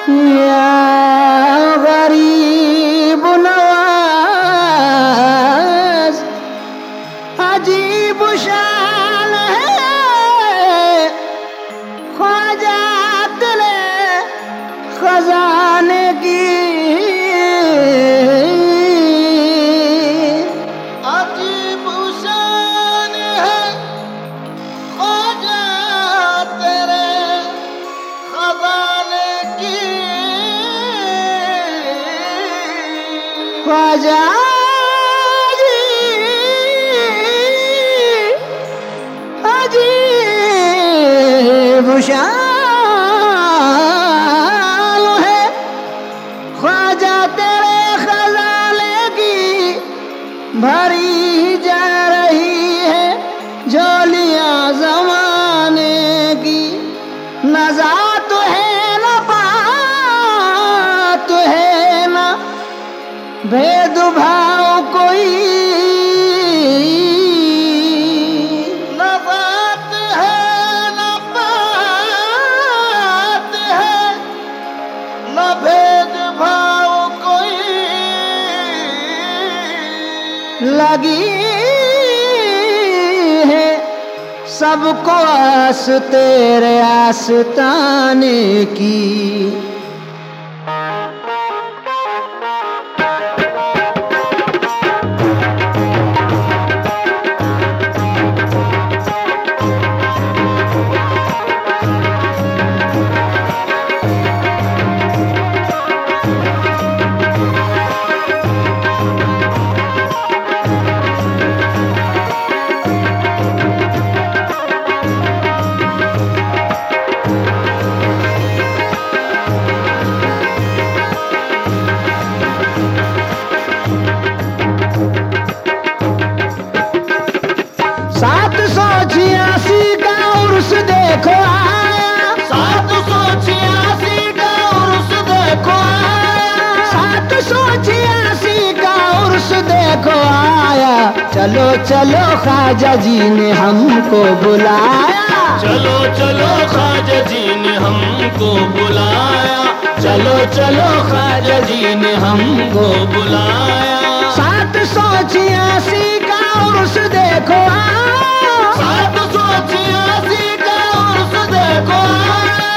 या गरीब नवाज अजीब शान है ख्वाजा तेरे खजाने की। अजीब शान है ख्वाजा तेरे खजाने की। ख्वाजा जी अजीब शान है ख्वाजा तेरे खजाने की। भरी जा रही है झोलियां जमाने की। नजात है न पात है न भेदभाव कोई। न बात है न बात है न भेदभाव कोई। लगी है सबको आस तेरे आस्ताने की। देखो आया 786 का उर्स देखो आया। 786 का उर्स देखो आया। चलो चलो ख्वाजा जी ने हमको बुलाया। चलो चलो ख्वाजा जी ने हमको बुलाया। चलो चलो ख्वाजा जी ने हमको बुलाया। 786 का उर्स देखो आया। 786 का उर्स देखो आया।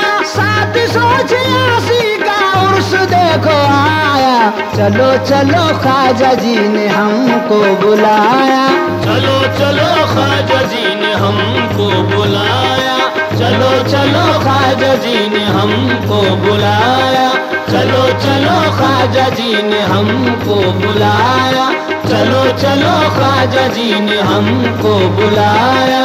786 का उर्स देखो आया। चलो चलो ख्वाजा जी ने हमको बुलाया। चलो चलो ख्वाजा जी ने हमको बुलाया। चलो चलो ख्वाजा जी ने हमको बुलाया। चलो चलो ख्वाजा जी ने हमको बुलाया। चलो चलो ख्वाजा जी ने हमको बुलाया।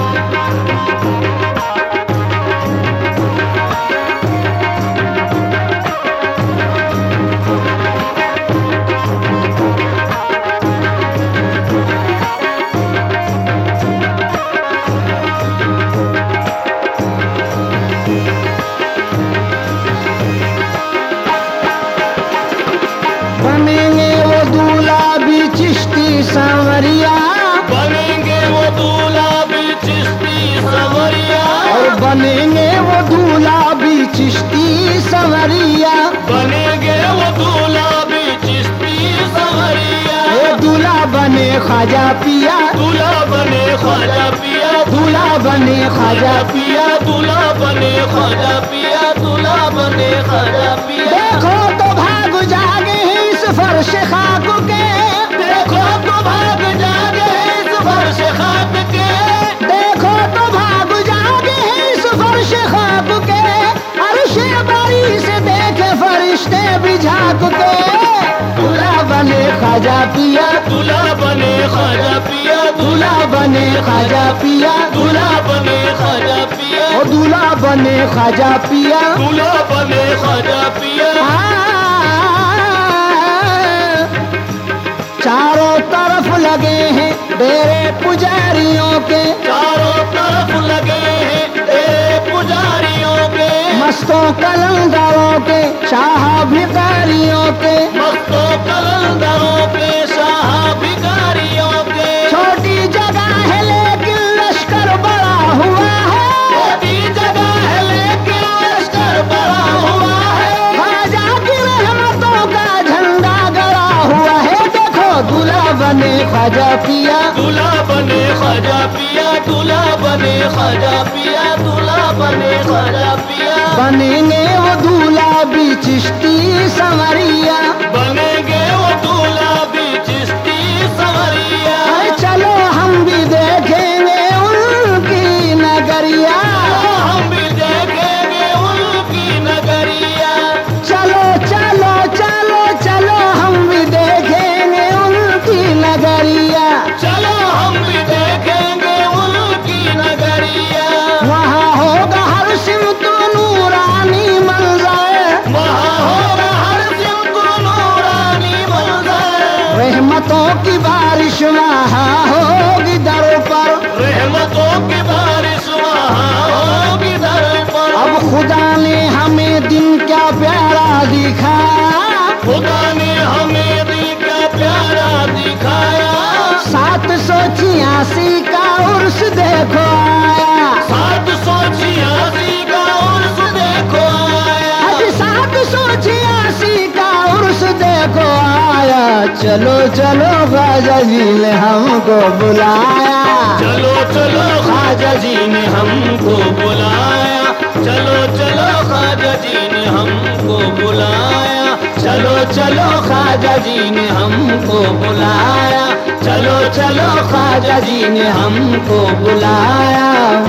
बनेंगे वो दूल्हा भी चिश्ती सांवरिया। बनेंगे वो दूल्हा भी चिश्ती संवरिया। और बनेंगे वो दूल्हा भी चिश्ती संवरिया। बनेंगे वो दूल्हा भी चिश्ती संवरिया। ये दूल्हा बने ख्वाजा पिया। दूल्हा बने ख्वाजा पिया। दूल्हा बने ख्वाजा पिया। दूल्हा बने ख्वाजा पिया। दूल्हा बने ख्वाजा पिया। देखो तो भाग जागे इस फर्श खाक के। देखो तो भाग जागे इस फर्श खाक के। देखो तो भाग जागे इस फर्श खाक के। अर्शे बरी से देखे फरिश्ते भी झांक के। दूल्हा बने ख्वाजा पिया। दूल्हा बने ख्वाजा पिया। दूल्हा बने ख्वाजा पिया। दूल्हा बने ख्वाजा पिया। ओ दूल्हा बने ख्वाजा पिया। दूल्हा बने ख्वाजा पिया। चारों तरफ लगे हैं डेरे पुजारियों के। चारों तरफ लगे हैं तेरे पुजारियों के। मस्तों कलंदरों के शाह भिखारियों के। मस्तों कलंदरों के शाह भिखारियों के। छोटी जगह है लेकिन लश्कर बड़ा हुआ है। छोटी जगह है लेकिन लश्कर बड़ा हुआ है। ख्वाजा पिया, दूल्हा बने ख्वाजा पिया, दूल्हा बने ख्वाजा पिया, दूल्हा बने ख्वाजा पिया। बनेंगे वो दूल्हा भी चिश्ती संवरिया, बनेंगे वो दूल्हा भी चिश्ती संवरिया। अरे चलो हम भी देखेंगे उनकी नगरिया, हम भी देखेंगे उनकी नगरिया। चलो चलो चलो चलो हम भी देखेंगे उनकी नगरिया। चलो हम भी देखेंगे उनकी नगरिया। वहाँ होगा हर सिमत नूरानी मंजर, वहाँ होगा हर सिमत नूरानी मंजर। रहमतों की बारिश वहाँ होगी दर पर, रहमतों की बारिश वहाँ होगी दर पर। अब खुदा ने हमें दिन क्या प्यारा दिखाया, खुदा ने हमें दिन क्या प्यारा दिखाया। 786 का उर्स देखो आया, 786 का उर्स देखो आया। अज 786 का उर्स देखो आया। चलो चलो ख्वाजा जी ने हमको बुलाया, चलो चलो ख्वाजा जी ने हमको बुलाया। चलो चलो ख्वाजा जी ने हमको बुलाया। चलो चलो ख्वाजा जी ने हमको बुलाया। चलो चलो ख्वाजा जी ने हमको बुलाया।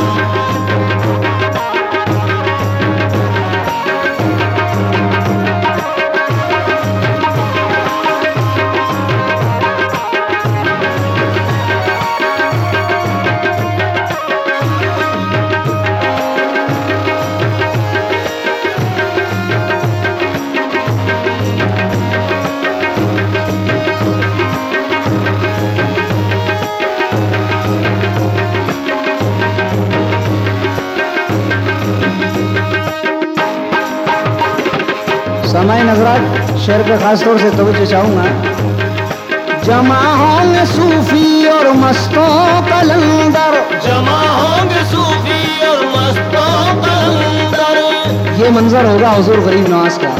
समय नजरात शेर पे खास तौर से तवज्जो चाहूंगा। जमा होंगे सूफी और मस्तों कलंदर, जमा होंगे सूफी और मस्तों कलंदर। ये मंजर होगा हुजूर गरीब नवाज का।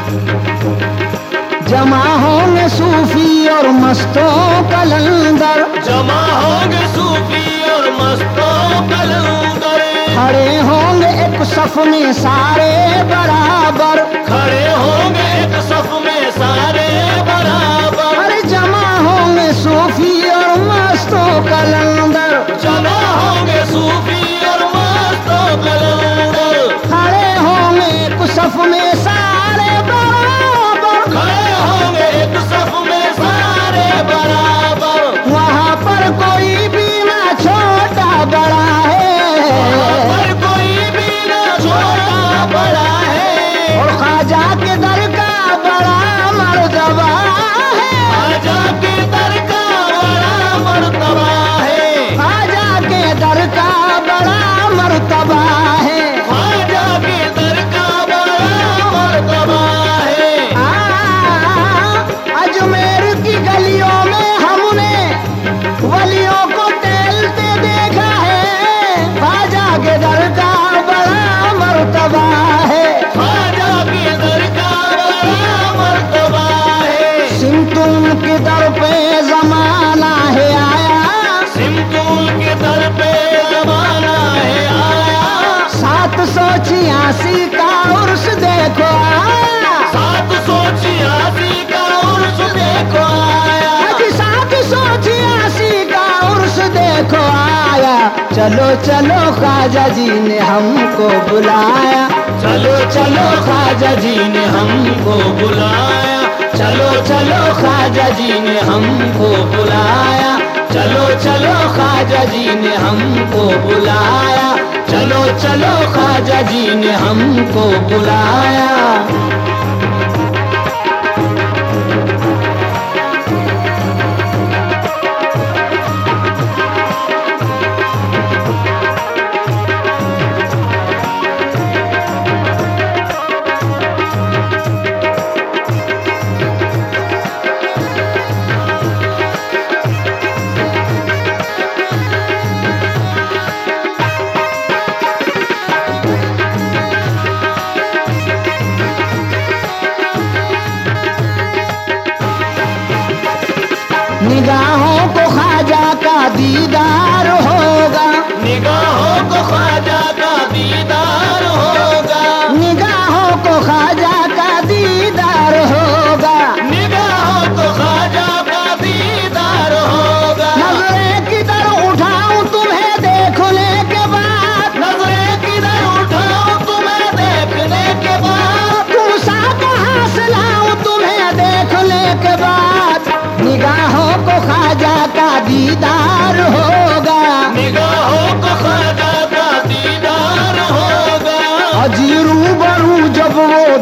जमा होंगे सूफी और मस्तों कलंदर, जमा होंगे सूफी और मस्तों कलंदर। खड़े होंगे एक सफ में सारे बराबर, खड़े होंगे एक सफ में सारे बराबर। अरे जमा होंगे सूफी और मस्तों कलंदर, जमा होंगे सूफी और मस्तों कलंदर। खड़े होंगे एक सफ में सारे बराबर, खड़े होंगे एक सफ में सारे बराबर। वहाँ पर कोई भी ना छोटा बड़ा वहाँ है, पर कोई भी ना छोटा बड़ा है। और ख्वाजा के दर का बड़ा मर्तबा है, ख्वाजा के दर का बड़ा मर्तबा है। ख्वाजा के दर का बड़ा मर्तबा है। ख्वाजा के दर का बड़ा मर्तबा है। अजमेर की गलियों में हमने वलियों को टहलते देखा है, ख्वाजा के दर का बड़ा मर्तबा है। ख्वाजा के दर का बड़ा मर्तबा है। सिमतुम के दर पे जमाना है आया, सिमतुल के दर पे जमाना है आया। 786 का उर्स देखो आया, 786 का उर्स देखो आया। अज 786 का उर्स देखो आया। चलो चलो ख्वाजा जी ने हमको बुलाया, चलो चलो ख्वाजा जी ने हमको बुलाया। चलो चलो ख्वाजा जी ने हमको बुलाया। चलो चलो ख्वाजा जी ने हमको बुलाया। चलो चलो ख्वाजा जी ने हमको बुलाया। निगाहों को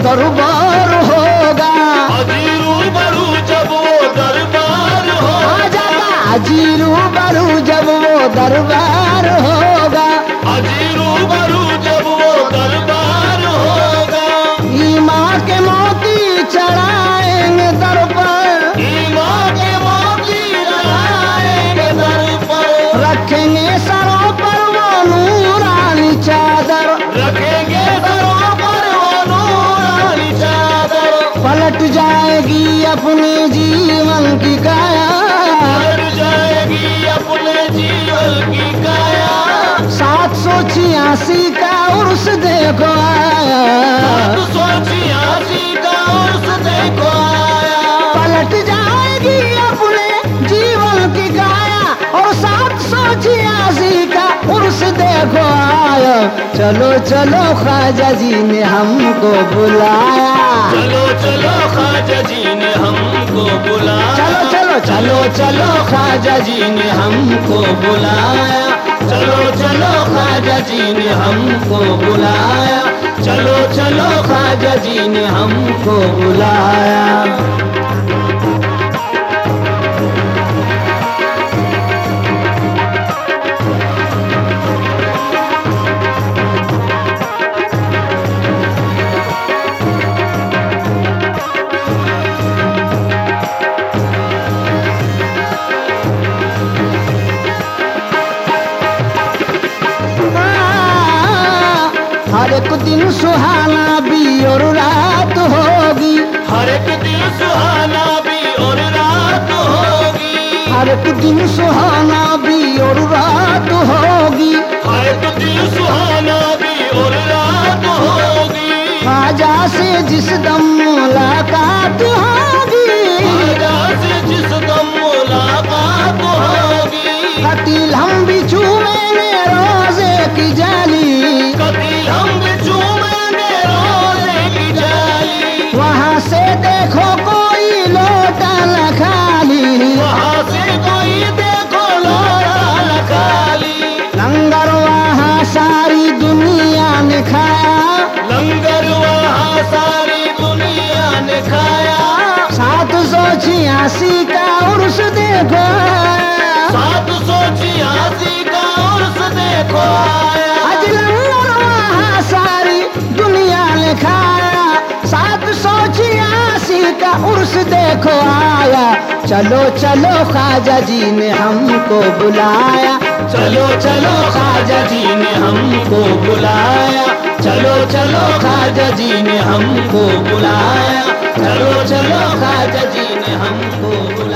दरबार होगा। हाजी रूबरू जब वो दरबार हो, ख्वाजा का हाजी रूबरू जब वो दरबार होगा। हाजी रूबरू जब वो दरबार होगा। ईमान के मोती चढ़ाएंगे दर पर, ईमान के मोती लगाएंगे दर पर, रखेंगे सरों पर वो नूरानी चादर। रखेंगे सरों पर वो नूरानी चादर। पलट जाएगी अपने जीवन की काया, पलट जाएगी अपने जीवन की काया। 786 का उर्स देखो आया, 786 का उर्स देखो आया। पलट जाएगी अपने जीवन की काया और 786 का उर्स देखो आया। चलो चलो ख्वाजा जी ने हमको बुलाया, चलो चलो ख्वाजा जी ने हमको बुलाया। चलो चलो चलो चलो ख्वाजा जी ने हमको बुलाया। चलो चलो ख्वाजा जी ने हमको बुलाया। चलो चलो ख्वाजा जी ने हमको बुलाया। हर एक दिन सुहाना भी और रात होगी, हर एक दिन सुहाना भी और रात होगी। हर एक दिन सुहाना भी और रात होगी। हर एक दिन सुहाना भी और रात होगी। ख्वाजा से जिस दम मुलाकात होगी, ख्वाजा से जिस दम मुलाकात होगी। कतील हम भी चूमेंगे रोजे की जाली, कतील हम भी चूमेंगे रोजे की जाली। वहाँ से देखो कोई लोटा न खाली, वहाँ से कोई देखो लोटा न खाली। लंगर वहाँ सारी दुनिया ने खाया, लंगर वहाँ सारी दुनिया ने खाया। 786 का उर्स देखो, 786 का उर्स देखो आया। आज लंगर वहाँ सारी दुनिया ने खाया। 786 का उर्स देखो आया। चलो चलो ख्वाजा जी ने हमको बुलाया, चलो चलो ख्वाजा जी ने हमको बुलाया। चलो चलो ख्वाजा जी ने हमको बुलाया। चलो चलो ख्वाजा जी ने हमको बुलाया।